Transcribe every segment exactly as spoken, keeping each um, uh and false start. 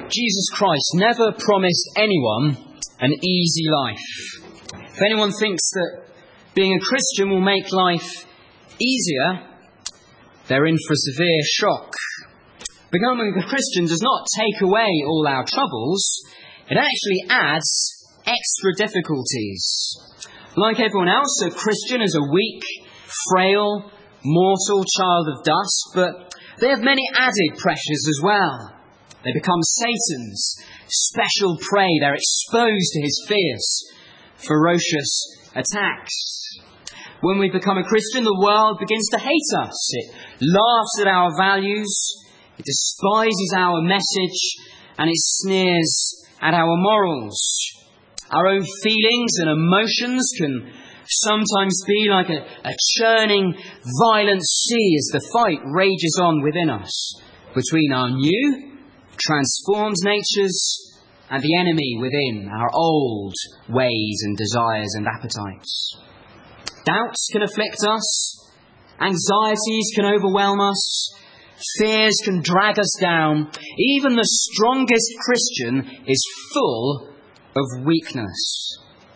Jesus Christ never promised anyone an easy life. If anyone thinks that being a Christian will make life easier, they're in for a severe shock. Becoming a Christian does not take away all our troubles. It actually adds extra difficulties. Like everyone else, a Christian is a weak, frail, mortal child of dust, but they have many added pressures as well. They become Satan's special prey. They're exposed to his fierce, ferocious attacks. When we become a Christian, the world begins to hate us. It laughs at our values, it despises our message, and it sneers at our morals. Our own feelings and emotions can sometimes be like a, a churning, violent sea as the fight rages on within us between our new, transformed natures and the enemy within, our old ways and desires and appetites. Doubts can afflict us, anxieties can overwhelm us, fears can drag us down. Even the strongest Christian is full of weakness.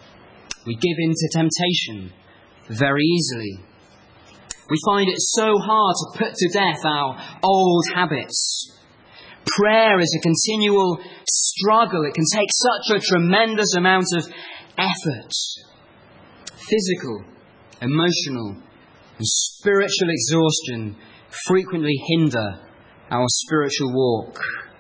We give in to temptation very easily. We find it so hard to put to death our old habits. Prayer is a continual struggle. It can take such a tremendous amount of effort. Physical, emotional, and spiritual exhaustion frequently hinder our spiritual walk.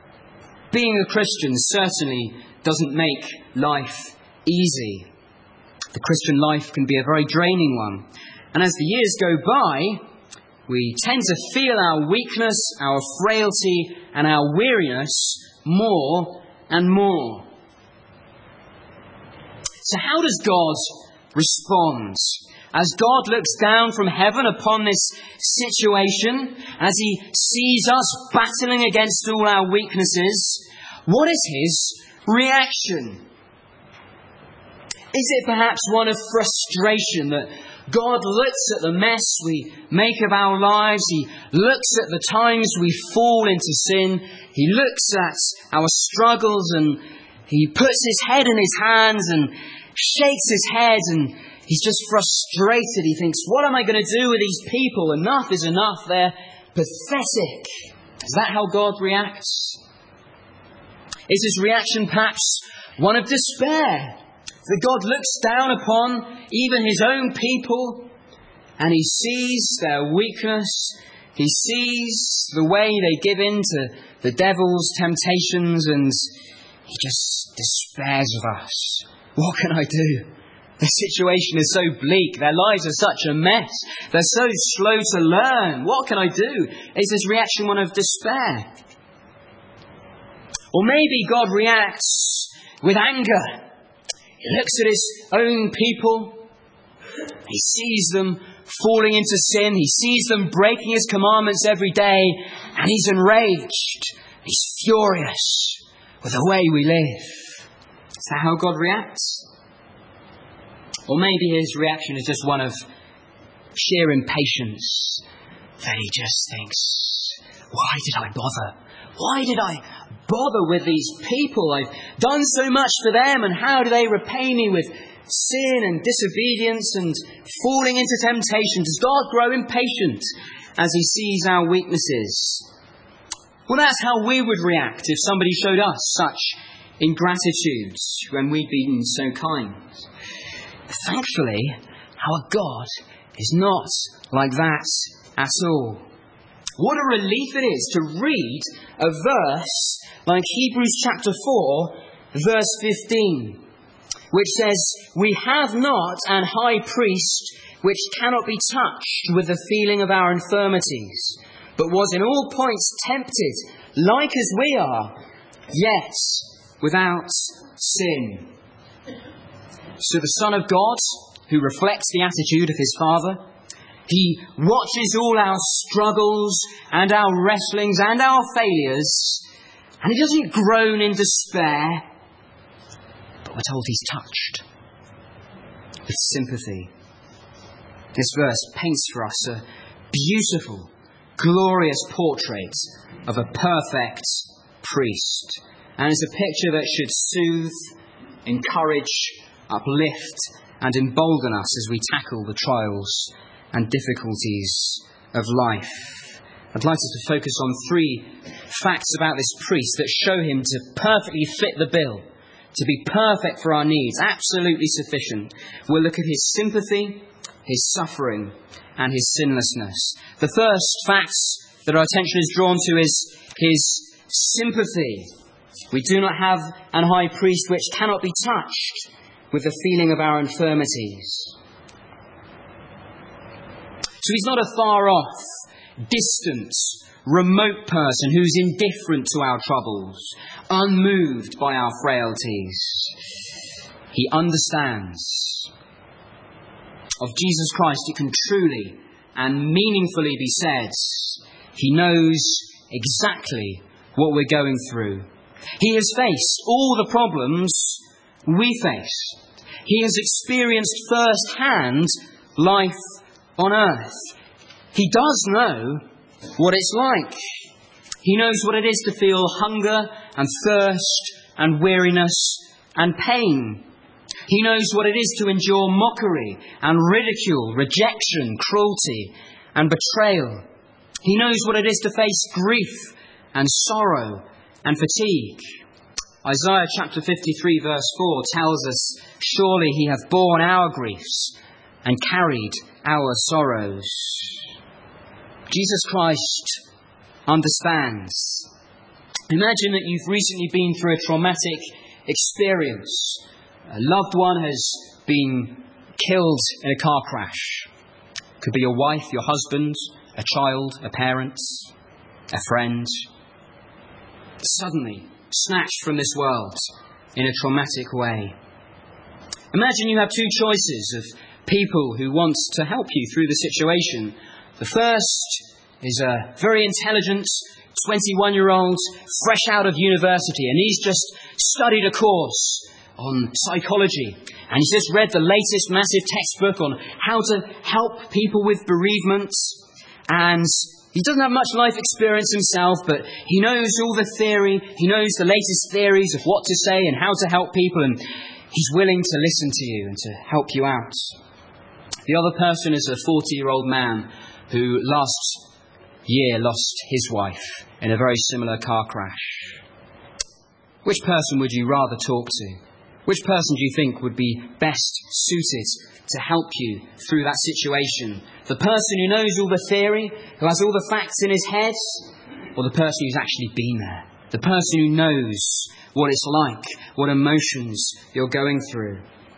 Being a Christian certainly doesn't make life easy. The Christian life can be a very draining one. And as the years go by, we tend to feel our weakness, our frailty, and our weariness more and more. So how does God respond? As God looks down from heaven upon this situation, as he sees us battling against all our weaknesses, what is his reaction? Is it perhaps one of frustration that God looks at the mess we make of our lives, he looks at the times we fall into sin, he looks at our struggles and he puts his head in his hands and shakes his head and he's just frustrated. He thinks, what am I going to do with these people? Enough is enough. They're pathetic. Is that how God reacts? Is his reaction perhaps one of despair? That God looks down upon even his own people and he sees their weakness. He sees the way they give in to the devil's temptations and he just despairs of us. What can I do? The situation is so bleak. Their lives are such a mess. They're so slow to learn. What can I do? Is his reaction one of despair? Or maybe God reacts with anger. He looks at his own people. He sees them falling into sin. He sees them breaking his commandments every day. And he's enraged. He's furious with the way we live. Is that how God reacts? Or maybe his reaction is just one of sheer impatience. That he just thinks, why did I bother? Why did I bother with these people? I've done so much for them, and how do they repay me with sin and disobedience and falling into temptation? Does God grow impatient as he sees our weaknesses? Well, that's how we would react if somebody showed us such ingratitude when we'd been so kind. Thankfully, our God is not like that at all. What a relief it is to read a verse like Hebrews chapter four, verse fifteen, which says, "We have not an high priest which cannot be touched with the feeling of our infirmities, but was in all points tempted, like as we are, yet without sin." So the Son of God, who reflects the attitude of his Father, he watches all our struggles and our wrestlings and our failures, and he doesn't groan in despair, but we're told he's touched with sympathy. This verse paints for us a beautiful, glorious portrait of a perfect priest, and is a picture that should soothe, encourage, uplift, and embolden us as we tackle the trials and difficulties of life. I'd like us to focus on three facts about this priest that show him to perfectly fit the bill, to be perfect for our needs, absolutely sufficient. We'll look at his sympathy, his suffering, and his sinlessness. The first fact that our attention is drawn to is his sympathy. We do not have an high priest which cannot be touched with the feeling of our infirmities. So he's not a far-off, distant, remote person who's indifferent to our troubles, unmoved by our frailties. He understands. Of Jesus Christ, it can truly and meaningfully be said, he knows exactly what we're going through. He has faced all the problems we face. He has experienced firsthand life on earth. He does know what it's like. He knows what it is to feel hunger and thirst and weariness and pain. He knows what it is to endure mockery and ridicule, rejection, cruelty and betrayal. He knows what it is to face grief and sorrow and fatigue. Isaiah chapter fifty-three verse four tells us, "Surely he hath borne our griefs and carried our sorrows." Jesus Christ understands. Imagine that you've recently been through a traumatic experience. A loved one has been killed in a car crash. It could be your wife, your husband, a child, a parent, a friend. Suddenly snatched from this world in a traumatic way. Imagine you have two choices of people who want to help you through the situation. The first is a very intelligent twenty-one-year-old fresh out of university, and he's just studied a course on psychology, and he's just read the latest massive textbook on how to help people with bereavement, and he doesn't have much life experience himself, but he knows all the theory, he knows the latest theories of what to say and how to help people, and he's willing to listen to you and to help you out. The other person is a forty-year-old man who last year lost his wife in a very similar car crash. Which person would you rather talk to? Which person do you think would be best suited to help you through that situation? The person who knows all the theory, who has all the facts in his head, or the person who's actually been there? The person who knows what it's like, what emotions you're going through.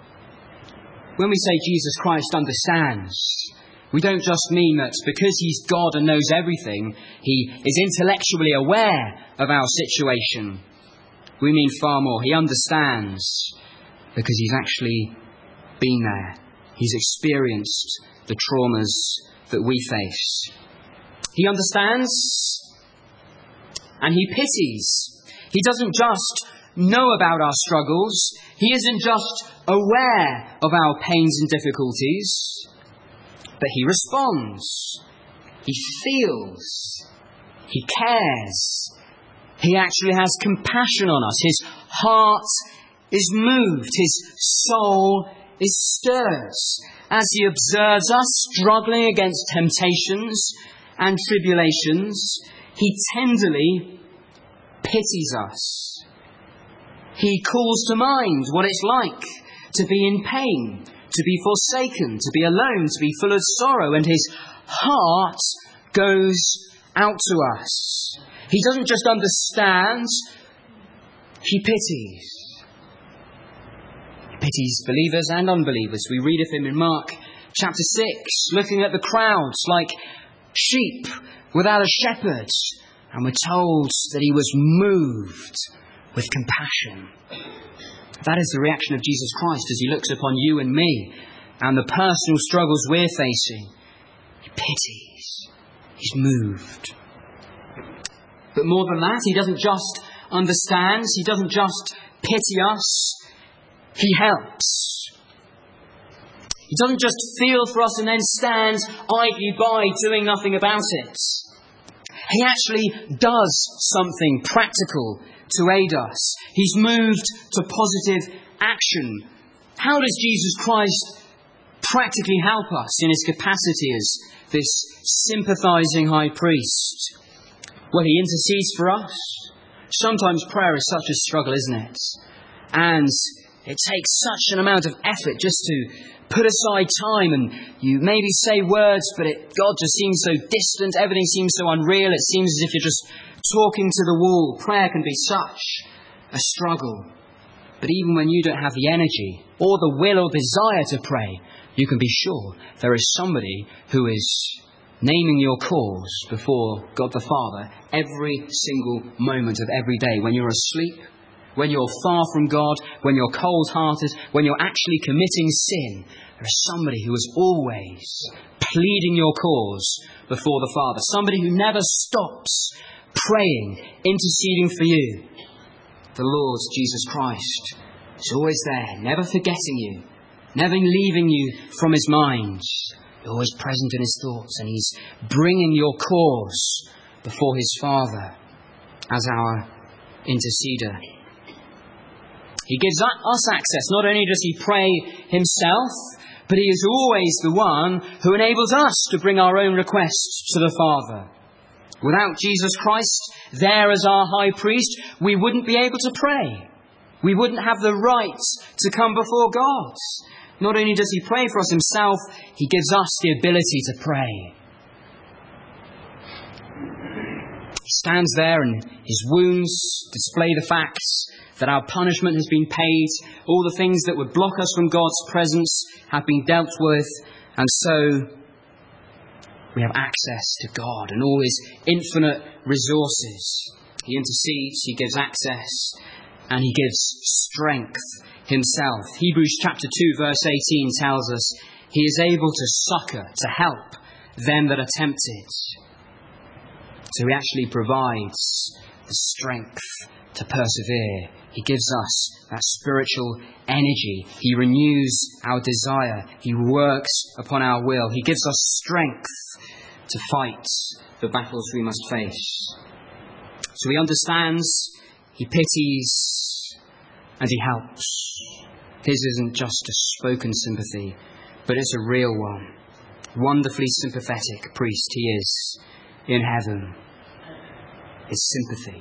When we say Jesus Christ understands, we don't just mean that because he's God and knows everything, he is intellectually aware of our situation. We mean far more. He understands because he's actually been there. He's experienced the traumas that we face. He understands and he pities. He doesn't just know about our struggles. He isn't just aware of our pains and difficulties, but he responds. He feels. He cares. He actually has compassion on us. His heart is moved. His soul is stirred as he observes us struggling against temptations and tribulations. He tenderly pities us. He calls to mind what it's like to be in pain, to be forsaken, to be alone, to be full of sorrow, and his heart goes out to us. He doesn't just understand, he pities. He pities believers and unbelievers. We read of him in Mark chapter six, looking at the crowds like sheep without a shepherd. And we're told that he was moved with compassion. That is the reaction of Jesus Christ as he looks upon you and me and the personal struggles we're facing. He pities. He's moved. But more than that, he doesn't just understand. He doesn't just pity us. He helps. He doesn't just feel for us and then stand idly by doing nothing about it. He actually does something practical to aid us. He's moved to positive action. How does Jesus Christ practically help us in his capacity as this sympathizing high priest? Well, he intercedes for us. Sometimes prayer is such a struggle, isn't it? And it takes such an amount of effort just to put aside time, and you maybe say words, but it, God just seems so distant. Everything seems so unreal. It seems as if you're just talking to the wall. Prayer can be such a struggle. But even when you don't have the energy or the will or desire to pray, you can be sure there is somebody who is naming your cause before God the Father every single moment of every day. When you're asleep, when you're far from God, when you're cold-hearted, when you're actually committing sin, there is somebody who is always pleading your cause before the Father. Somebody who never stops praying, interceding for you. The Lord Jesus Christ is always there, never forgetting you, never leaving you from his mind. He's always present in his thoughts, and he's bringing your cause before his Father as our interceder. He gives us access. Not only does he pray himself, but he is always the one who enables us to bring our own requests to the Father. Without Jesus Christ there as our high priest, we wouldn't be able to pray. We wouldn't have the right to come before God. Not only does he pray for us himself, he gives us the ability to pray. He stands there, and his wounds display the fact that our punishment has been paid. All the things that would block us from God's presence have been dealt with. And so we have access to God and all his infinite resources. He intercedes, he gives access, and he gives strength himself. Hebrews chapter two verse eighteen tells us he is able to succour, to help them that are tempted. So he actually provides the strength to persevere. He gives us that spiritual energy. He renews our desire. He works upon our will. He gives us strength to fight the battles we must face. So he understands, he pities, and he helps. His isn't just a spoken sympathy, but it's a real one. Wonderfully sympathetic priest he is in heaven. His sympathy.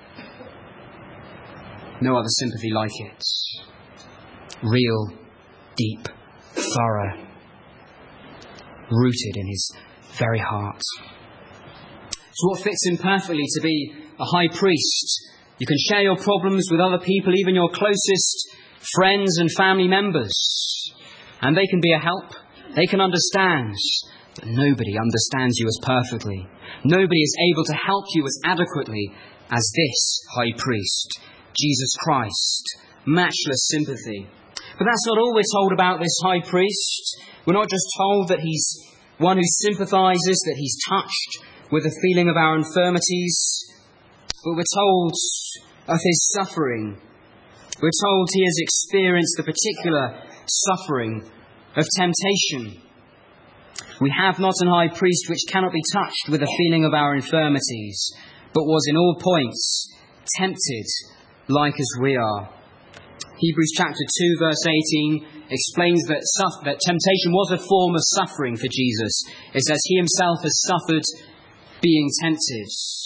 No other sympathy like it. Real, deep, thorough, rooted in his very heart. So what fits him perfectly to be a high priest? You can share your problems with other people, even your closest friends and family members. And they can be a help. They can understand. But nobody understands you as perfectly. Nobody is able to help you as adequately as this high priest, Jesus Christ. Matchless sympathy. But that's not all we're told about this high priest. We're not just told that he's one who sympathises, that he's touched with the feeling of our infirmities, but we're told of his suffering. We're told he has experienced the particular suffering of temptation. We have not an high priest which cannot be touched with the feeling of our infirmities, but was in all points tempted like as we are. Hebrews chapter two verse eighteen explains that, suff- that temptation was a form of suffering for Jesus. It says he himself has suffered being tempted.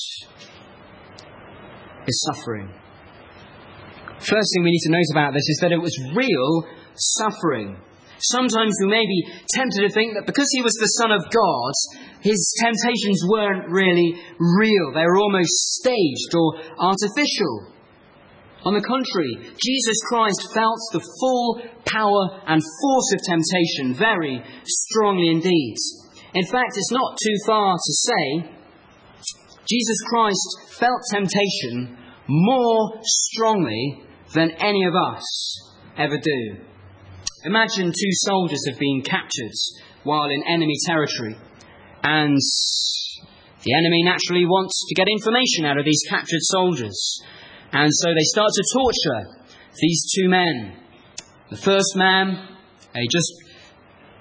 His suffering. First thing we need to note about this is that it was real suffering. Sometimes we may be tempted to think that because he was the Son of God, his temptations weren't really real. They were almost staged or artificial. On the contrary, Jesus Christ felt the full power and force of temptation very strongly indeed. In fact, it's not too far to say Jesus Christ felt temptation more strongly than any of us ever do. Imagine two soldiers have been captured while in enemy territory, and the enemy naturally wants to get information out of these captured soldiers. And so they start to torture these two men. The first man, he just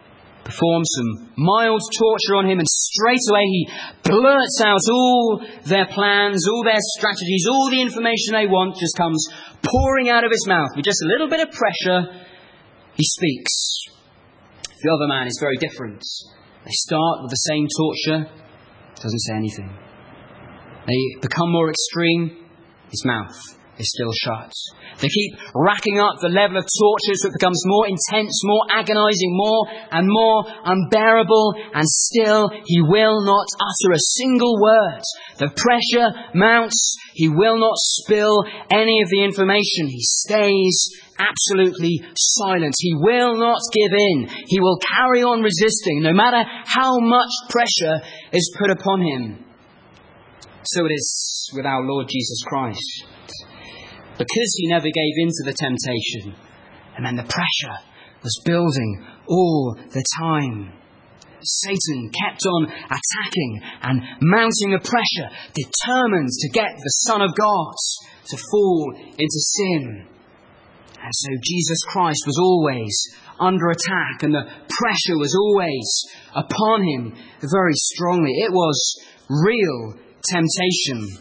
perform some mild torture on him, and straight away he blurts out all their plans, all their strategies, all the information they want just comes pouring out of his mouth. With just a little bit of pressure, he speaks. The other man is very different. They start with the same torture, doesn't say anything. They become more extreme, his mouth is still shut. They keep racking up the level of torture so it becomes more intense, more agonizing, more and more unbearable, and still he will not utter a single word. The pressure mounts. He will not spill any of the information. He stays absolutely silent. He will not give in. He will carry on resisting no matter how much pressure is put upon him. So it is with our Lord Jesus Christ. Because he never gave in to the temptation, and then the pressure was building all the time. Satan kept on attacking and mounting the pressure, determined to get the Son of God to fall into sin. And so Jesus Christ was always under attack, and the pressure was always upon him very strongly. It was real temptation.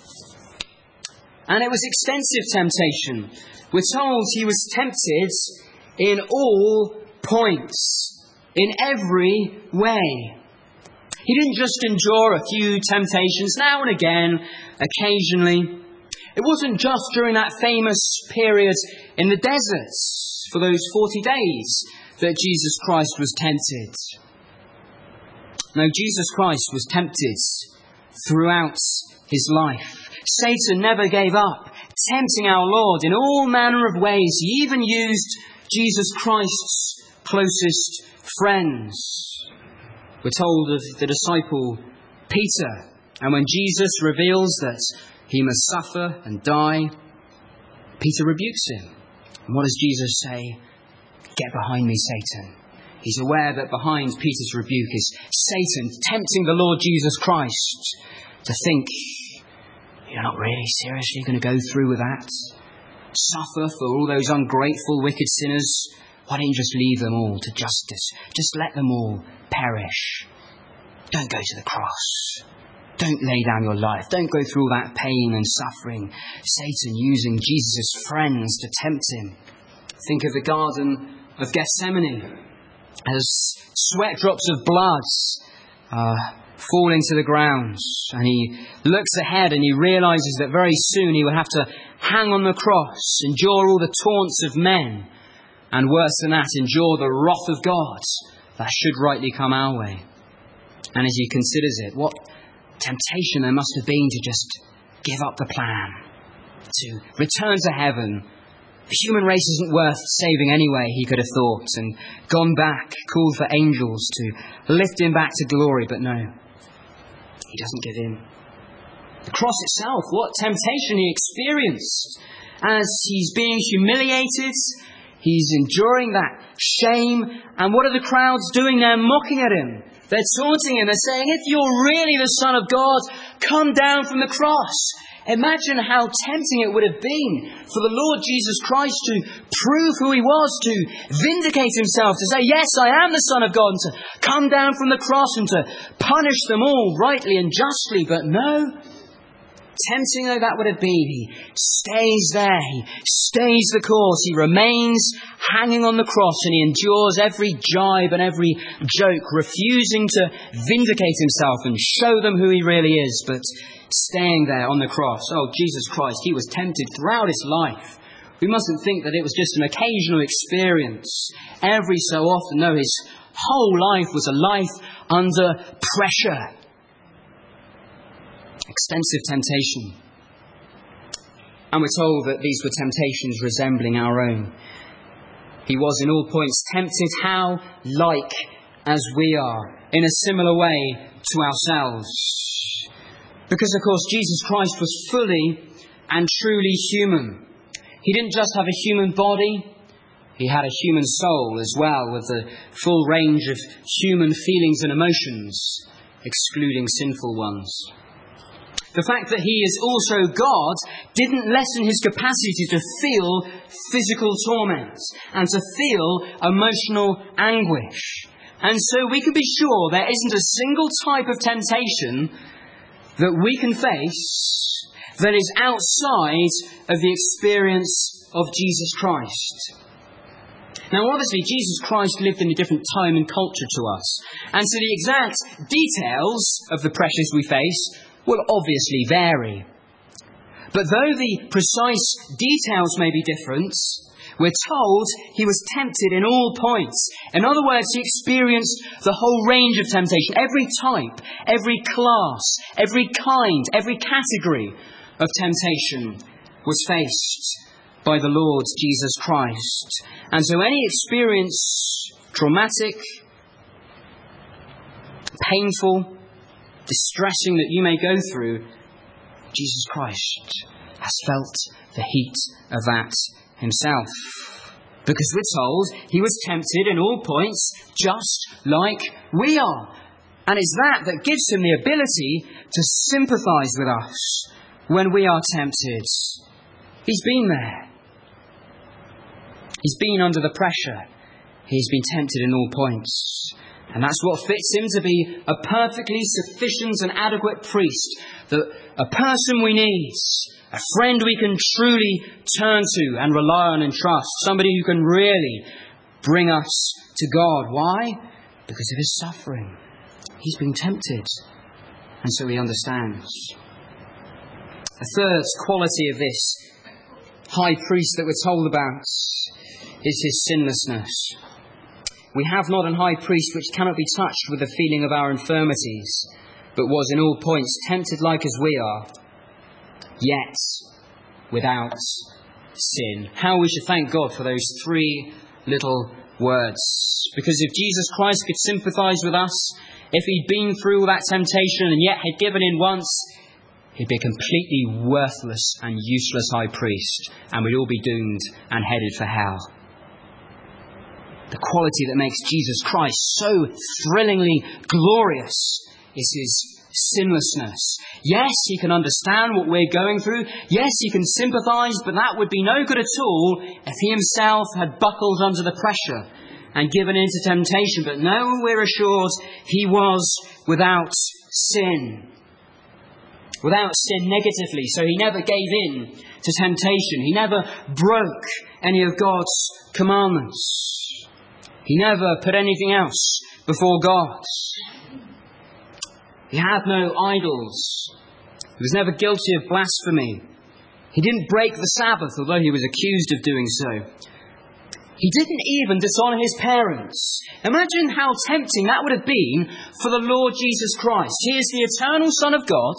And it was extensive temptation. We're told he was tempted in all points, in every way. He didn't just endure a few temptations now and again, occasionally. It wasn't just during that famous period in the deserts for those forty days that Jesus Christ was tempted. No, Jesus Christ was tempted throughout his life. Satan never gave up, tempting our Lord in all manner of ways. He even used Jesus Christ's closest friends. We're told of the disciple Peter, and when Jesus reveals that he must suffer and die, Peter rebukes him. And what does Jesus say? Get behind me, Satan. He's aware that behind Peter's rebuke is Satan tempting the Lord Jesus Christ to think, you're not really seriously going to go through with that? Suffer for all those ungrateful, wicked sinners? Why don't you just leave them all to justice? Just let them all perish. Don't go to the cross. Don't lay down your life. Don't go through all that pain and suffering. Satan using Jesus' friends to tempt him. Think of the Garden of Gethsemane as sweat drops of blood uh, fall into the ground, and he looks ahead and he realizes that very soon he will have to hang on the cross, endure all the taunts of men, and worse than that, endure the wrath of God that should rightly come our way. And as he considers it, what temptation there must have been to just give up the plan, to return to heaven. The human race isn't worth saving anyway, he could have thought, and gone back, called for angels to lift him back to glory, but no, he doesn't give in. The cross itself, what temptation he experienced as he's being humiliated, he's enduring that shame, and what are the crowds doing? They're mocking at him. They're taunting him. They're saying, if you're really the Son of God, come down from the cross. Imagine how tempting it would have been for the Lord Jesus Christ to prove who he was, to vindicate himself, to say, yes, I am the Son of God, and to come down from the cross and to punish them all rightly and justly. But no, tempting though that would have been, he stays there, he stays the course, he remains hanging on the cross, and he endures every jibe and every joke, refusing to vindicate himself and show them who he really is, but staying there on the cross. Oh, Jesus Christ, he was tempted throughout his life. We mustn't think that it was just an occasional experience every so often. No, his whole life was a life under pressure. Extensive temptation. And we're told that these were temptations resembling our own. He was in all points tempted, how like as we are, in a similar way to ourselves. Because, of course, Jesus Christ was fully and truly human. He didn't just have a human body, he had a human soul as well, with the full range of human feelings and emotions, excluding sinful ones. The fact that he is also God didn't lessen his capacity to feel physical torment and to feel emotional anguish. And so we can be sure there isn't a single type of temptation that we can face that is outside of the experience of Jesus Christ. Now, obviously, Jesus Christ lived in a different time and culture to us. And so the exact details of the pressures we face will obviously vary. But though the precise details may be different, we're told he was tempted in all points. In other words, he experienced the whole range of temptation. Every type, every class, every kind, every category of temptation was faced by the Lord Jesus Christ. And so any experience, traumatic, painful, distressing that you may go through, Jesus Christ has felt the heat of that himself. Because we're told he was tempted in all points just like we are. And it's that that gives him the ability to sympathise with us when we are tempted. He's been there. He's been under the pressure. He's been tempted in all points. And that's what fits him to be a perfectly sufficient and adequate priest. The, a person we need. A friend we can truly turn to and rely on and trust. Somebody who can really bring us to God. Why? Because of his suffering. He's been tempted. And so he understands. A third quality of this high priest that we're told about is his sinlessness. We have not an high priest which cannot be touched with the feeling of our infirmities, but was in all points tempted like as we are, yet without sin. How we should thank God for those three little words. Because if Jesus Christ could sympathise with us, if he'd been through all that temptation and yet had given in once, he'd be a completely worthless and useless high priest, and we'd all be doomed and headed for hell. The quality that makes Jesus Christ so thrillingly glorious is his sinlessness. Yes, he can understand what we're going through. Yes, he can sympathise, but that would be no good at all if he himself had buckled under the pressure and given in to temptation. But no, we're assured he was without sin. Without sin negatively. So he never gave in to temptation. He never broke any of God's commandments. He never put anything else before God. He had no idols. He was never guilty of blasphemy. He didn't break the Sabbath, although he was accused of doing so. He didn't even dishonour his parents. Imagine how tempting that would have been for the Lord Jesus Christ. He is the eternal Son of God,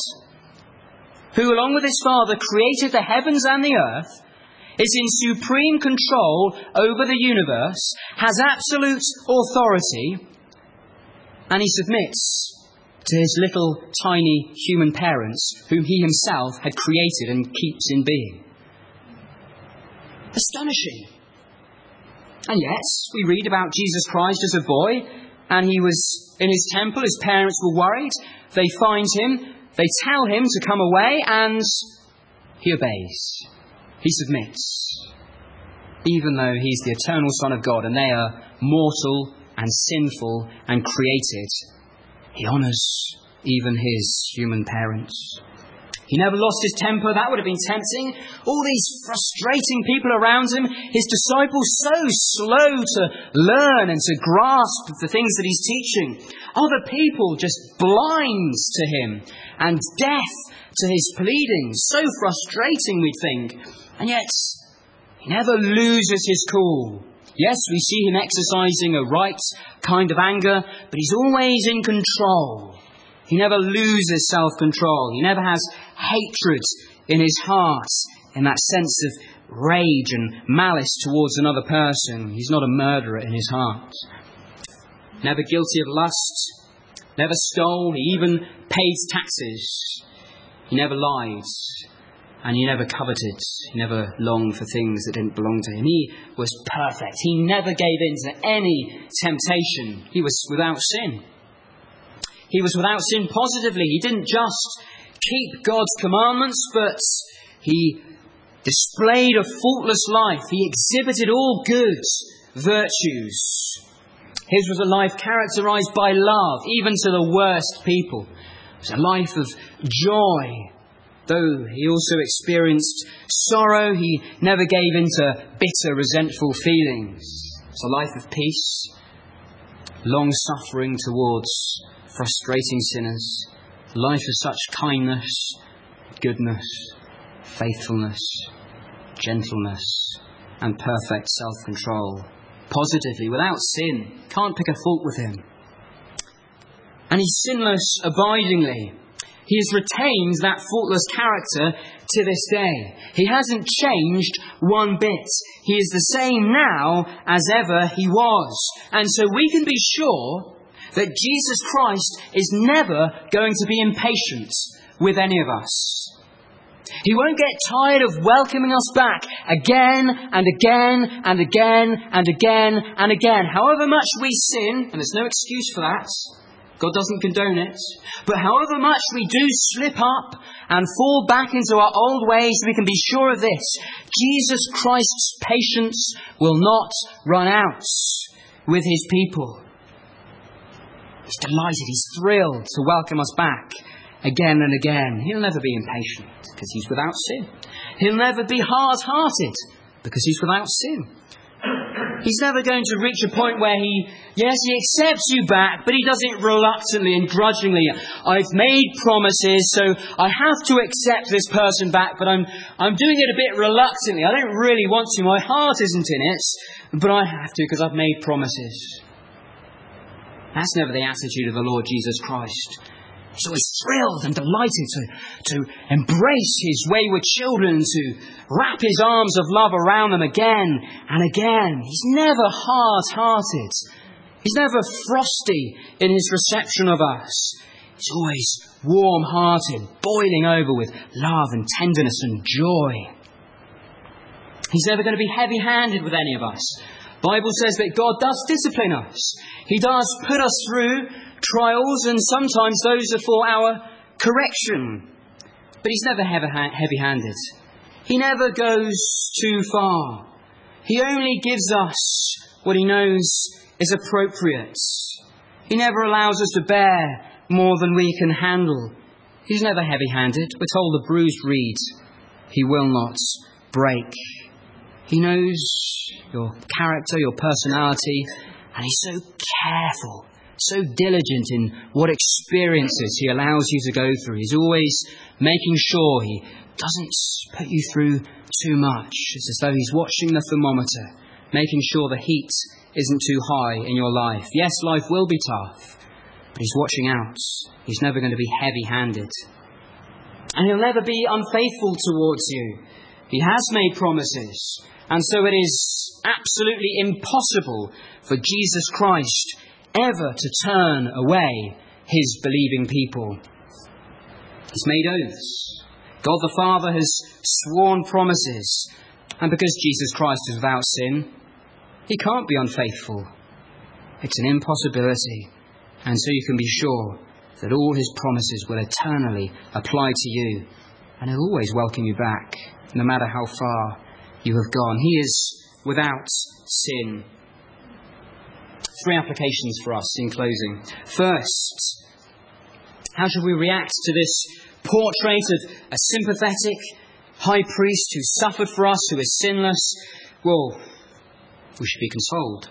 who along with his Father created the heavens and the earth, is in supreme control over the universe, has absolute authority, and he submits to his little tiny human parents whom he himself had created and keeps in being. Astonishing. And yet, we read about Jesus Christ as a boy, and he was in his temple, his parents were worried, they find him, they tell him to come away, and he obeys. He submits, even though he's the eternal Son of God and they are mortal and sinful and created. He honours even his human parents. He never lost his temper. That would have been tempting. All these frustrating people around him, his disciples so slow to learn and to grasp the things that he's teaching. Other people just blind to him and deaf to his pleadings. So frustrating, we'd think. And yet, he never loses his cool. Yes, we see him exercising a right kind of anger, but he's always in control. He never loses self-control. He never has hatred in his heart, in that sense of rage and malice towards another person. He's not a murderer in his heart. Never guilty of lust. Never stole. He even paid taxes. He never lied. And he never coveted. He never longed for things that didn't belong to him. He was perfect. He never gave in to any temptation. He was without sin. He was without sin positively. He didn't just keep God's commandments, but he displayed a faultless life. He exhibited all good virtues. His was a life characterized by love, even to the worst people. It was a life of joy. Though he also experienced sorrow, he never gave in to bitter, resentful feelings. It's a life of peace, long-suffering towards frustrating sinners, a life of such kindness, goodness, faithfulness, gentleness, and perfect self-control. Positively, without sin, can't pick a fault with him. And he's sinless abidingly. He has retained that faultless character to this day. He hasn't changed one bit. He is the same now as ever he was. And so we can be sure that Jesus Christ is never going to be impatient with any of us. He won't get tired of welcoming us back again and again and again and again and again. However much we sin, and there's no excuse for that, God doesn't condone it, but however much we do slip up and fall back into our old ways, we can be sure of this: Jesus Christ's patience will not run out with his people. He's delighted, he's thrilled to welcome us back again and again. He'll never be impatient because he's without sin. He'll never be hard-hearted because he's without sin. He's never going to reach a point where he, yes, he accepts you back, but he does it reluctantly and grudgingly. I've made promises, so I have to accept this person back, but I'm I'm doing it a bit reluctantly. I don't really want to. My heart isn't in it, but I have to because I've made promises. That's never the attitude of the Lord Jesus Christ. He's always thrilled and delighted to, to embrace his wayward children, to wrap his arms of love around them again and again. He's never hard-hearted. He's never frosty in his reception of us. He's always warm-hearted, boiling over with love and tenderness and joy. He's never going to be heavy-handed with any of us. The Bible says that God does discipline us. He does put us through trials, and sometimes those are for our correction. But he's never heavy-handed. He never goes too far. He only gives us what he knows is appropriate. He never allows us to bear more than we can handle. He's never heavy-handed. We're told the bruised reed he will not break. He knows your character, your personality, and he's so careful, so diligent in what experiences he allows you to go through. He's always making sure he doesn't put you through too much. It's as though he's watching the thermometer, making sure the heat isn't too high in your life. Yes, life will be tough, but he's watching out. He's never going to be heavy-handed. And he'll never be unfaithful towards you. He has made promises, and so it is absolutely impossible for Jesus Christ ever to turn away his believing people. He's made oaths. God the Father has sworn promises. And because Jesus Christ is without sin, he can't be unfaithful. It's an impossibility. And so you can be sure that all his promises will eternally apply to you. And he'll always welcome you back, no matter how far you have gone. He is without sin. Three applications for us in closing. First, how should we react to this portrait of a sympathetic high priest who suffered for us, who is sinless? Well, we should be consoled.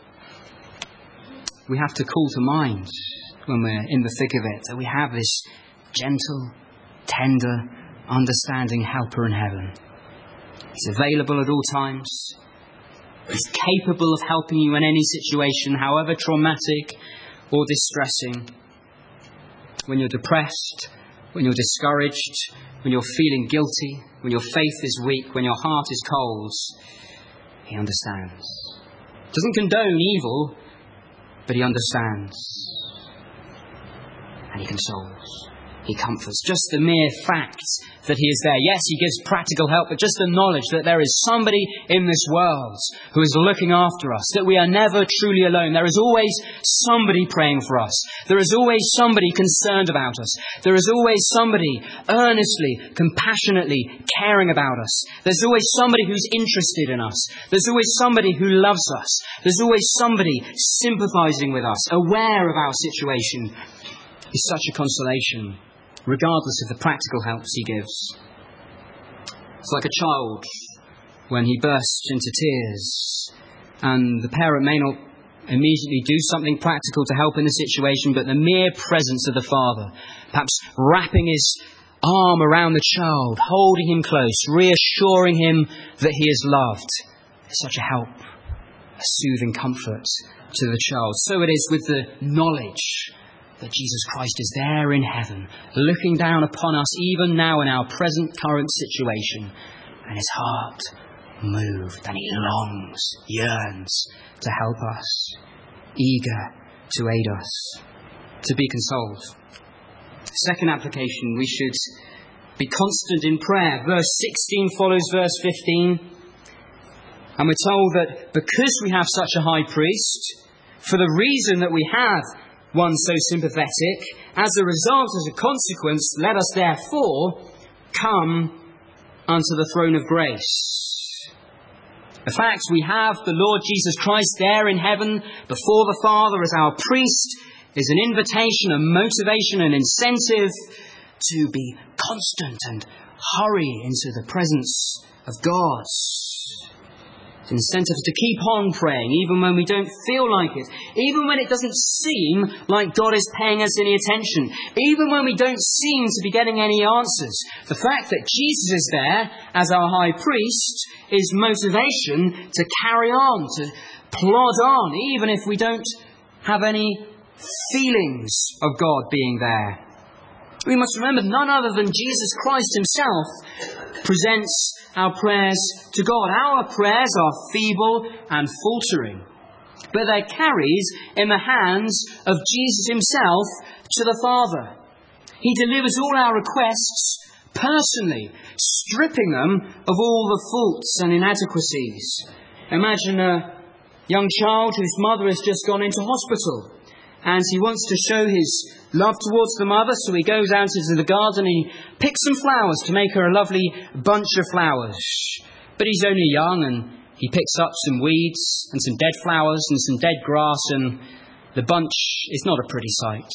We have to call to mind when we're in the thick of it that we have this gentle, tender, understanding helper in heaven. He's available at all times. He's capable of helping you in any situation, however traumatic or distressing. When you're depressed, when you're discouraged, when you're feeling guilty, when your faith is weak, when your heart is cold, he understands. Doesn't condone evil, but he understands. And he consoles. He comforts. Just the mere fact that he is there. Yes, he gives practical help, but just the knowledge that there is somebody in this world who is looking after us, that we are never truly alone. There is always somebody praying for us. There is always somebody concerned about us. There is always somebody earnestly, compassionately caring about us. There's always somebody who's interested in us. There's always somebody who loves us. There's always somebody sympathizing with us, aware of our situation. It's such a consolation, regardless of the practical helps he gives. It's like a child when he bursts into tears, and the parent may not immediately do something practical to help in the situation, but the mere presence of the father, perhaps wrapping his arm around the child, holding him close, reassuring him that he is loved, is such a help, a soothing comfort to the child. So it is with the knowledge that Jesus Christ is there in heaven, looking down upon us even now in our present current situation, and his heart moved, and he longs, yearns to help us, eager to aid us, to be consoled. Second application, we should be constant in prayer. Verse sixteen follows verse fifteen, and we're told that because we have such a high priest, for the reason that we have one so sympathetic, as a result, as a consequence, let us therefore come unto the throne of grace. The fact we have the Lord Jesus Christ there in heaven before the Father as our priest is an invitation, a motivation, an incentive to be constant and hurry into the presence of God. It's an incentive to keep on praying, even when we don't feel like it. Even when it doesn't seem like God is paying us any attention. Even when we don't seem to be getting any answers. The fact that Jesus is there as our high priest is motivation to carry on, to plod on, even if we don't have any feelings of God being there. We must remember none other than Jesus Christ himself presents our prayers to God. Our prayers are feeble and faltering, but they're carried in the hands of Jesus himself to the Father. He delivers all our requests personally, stripping them of all the faults and inadequacies. Imagine a young child whose mother has just gone into hospital, and he wants to show his love towards the mother, so he goes out into the garden and he picks some flowers to make her a lovely bunch of flowers. But he's only young, and he picks up some weeds and some dead flowers and some dead grass, and the bunch is not a pretty sight.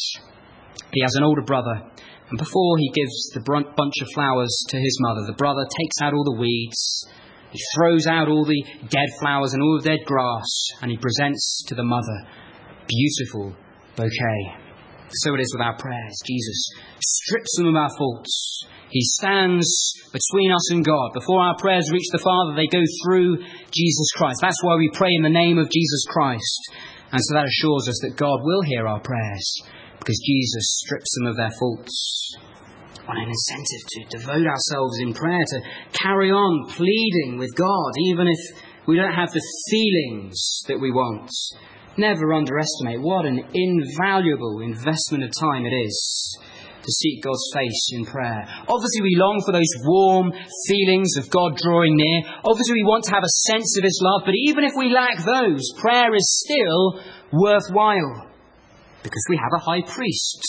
He has an older brother, and before he gives the bunch of flowers to his mother, the brother takes out all the weeds, he throws out all the dead flowers and all the dead grass, and he presents to the mother beautiful bouquet. So it is with our prayers. Jesus strips them of our faults. He stands between us and God. Before our prayers reach the Father, they go through Jesus Christ. That's why we pray in the name of Jesus Christ. And so that assures us that God will hear our prayers, because Jesus strips them of their faults. What an incentive to devote ourselves in prayer, to carry on pleading with God, even if we don't have the feelings that we want. Never underestimate what an invaluable investment of time it is to seek God's face in prayer. Obviously, we long for those warm feelings of God drawing near. Obviously, we want to have a sense of his love. But even if we lack those, prayer is still worthwhile, because we have a high priest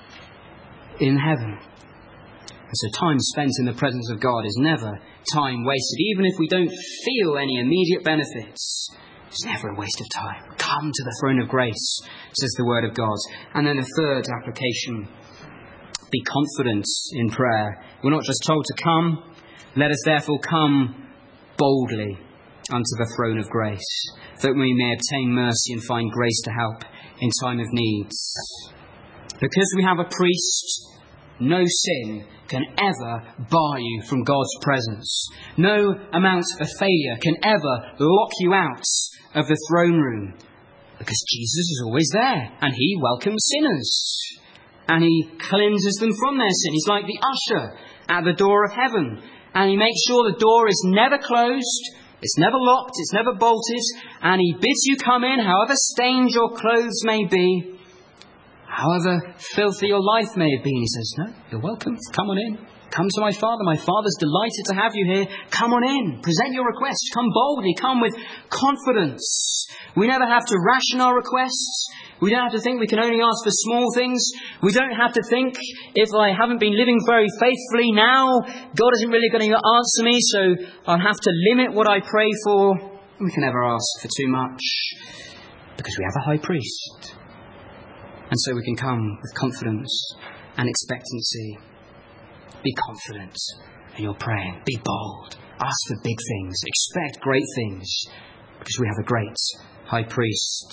in heaven. And so time spent in the presence of God is never time wasted. Even if we don't feel any immediate benefits, it's never a waste of time. Come to the throne of grace, says the word of God. And then a third application, be confident in prayer. We're not just told to come. Let us therefore come boldly unto the throne of grace, that we may obtain mercy and find grace to help in time of need. Because we have a priest, no sin can ever bar you from God's presence. No amount of failure can ever lock you out of the throne room, because Jesus is always there, and he welcomes sinners, and he cleanses them from their sin. He's like the usher at the door of heaven, and he makes sure the door is never closed, it's never locked, it's never bolted, and he bids you come in however stained your clothes may be, However filthy your life may have been, he says, no, you're welcome. Come on in. Come to my Father. My Father's delighted to have you here. Come on in. Present your requests. Come boldly. Come with confidence. We never have to ration our requests. We don't have to think we can only ask for small things. We don't have to think, if I haven't been living very faithfully now, God isn't really going to answer me, so I'll have to limit what I pray for. We can never ask for too much, because we have a high priest. And so we can come with confidence and expectancy. Be confident in your praying. Be bold. Ask for big things. Expect great things, because we have a great high priest.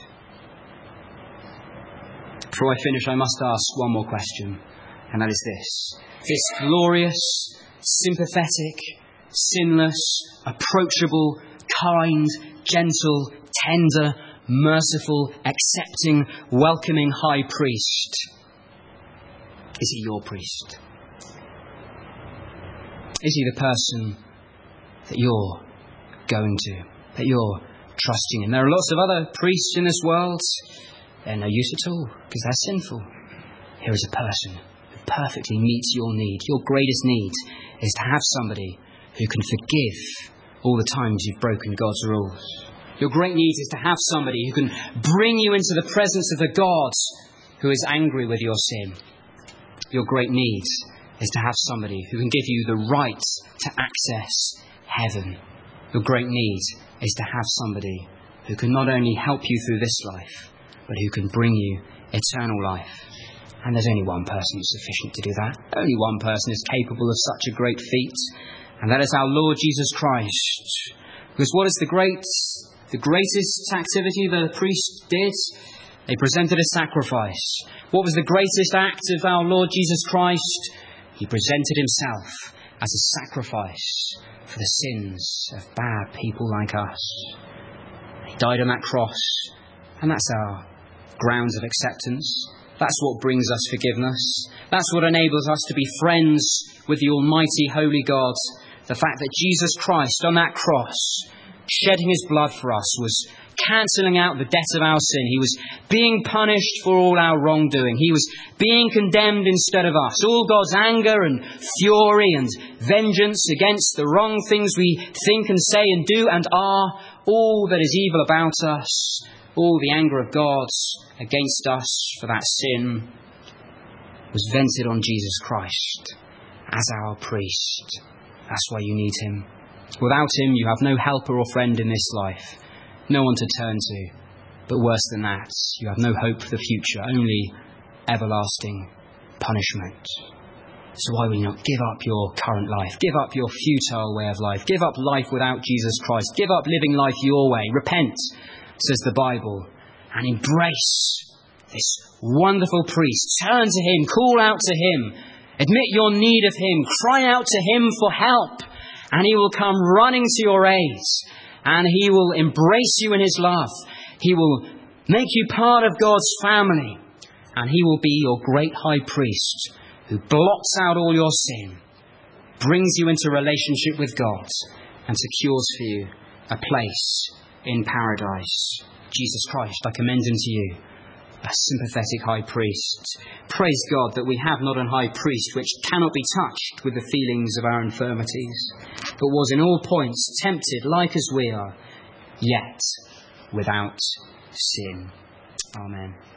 Before I finish, I must ask one more question, and that is this. This glorious, sympathetic, sinless, approachable, kind, gentle, tender, merciful, accepting, welcoming high priest, is he your priest? Is he the person that you're going to, that you're trusting in? There are lots of other priests in this world. They're no use at all, because they're sinful. Here is a person who perfectly meets your need. Your greatest need is to have somebody who can forgive all the times you've broken God's rules. Your great need is to have somebody who can bring you into the presence of the God who is angry with your sin. Your great need is to have somebody who can give you the right to access heaven. Your great need is to have somebody who can not only help you through this life, but who can bring you eternal life. And there's only one person sufficient to do that. Only one person is capable of such a great feat, and that is our Lord Jesus Christ. Because what is the great, the greatest activity the priest did? They presented a sacrifice. What was the greatest act of our Lord Jesus Christ? He presented himself as a sacrifice for the sins of bad people like us. He died on that cross, and that's our grounds of acceptance. That's what brings us forgiveness. That's what enables us to be friends with the Almighty Holy God. The fact that Jesus Christ on that cross, shedding his blood for us, was cancelling out the debt of our sin. He was being punished for all our wrongdoing. He was being condemned instead of us. All God's anger and fury and vengeance against the wrong things we think and say and do and are, all that is evil about us, all the anger of God against us for that sin, was vented on Jesus Christ as our priest. That's why you need him. Without him, you have no helper or friend in this life. No one to turn to. But worse than that, you have no hope for the future, only everlasting punishment. So why will you not give up your current life? Give up your futile way of life. Give up life without Jesus Christ. Give up living life your way. Repent, says the Bible, and embrace this wonderful priest. Turn to him. Call out to him. Admit your need of him. Cry out to him for help. And he will come running to your aid. And he will embrace you in his love. He will make you part of God's family. And he will be your great high priest who blots out all your sin, brings you into relationship with God, and secures for you a place in paradise. Jesus Christ, I commend him to you, a sympathetic high priest. Praise God that we have not an high priest which cannot be touched with the feelings of our infirmities, but was in all points tempted like as we are, yet without sin. Amen.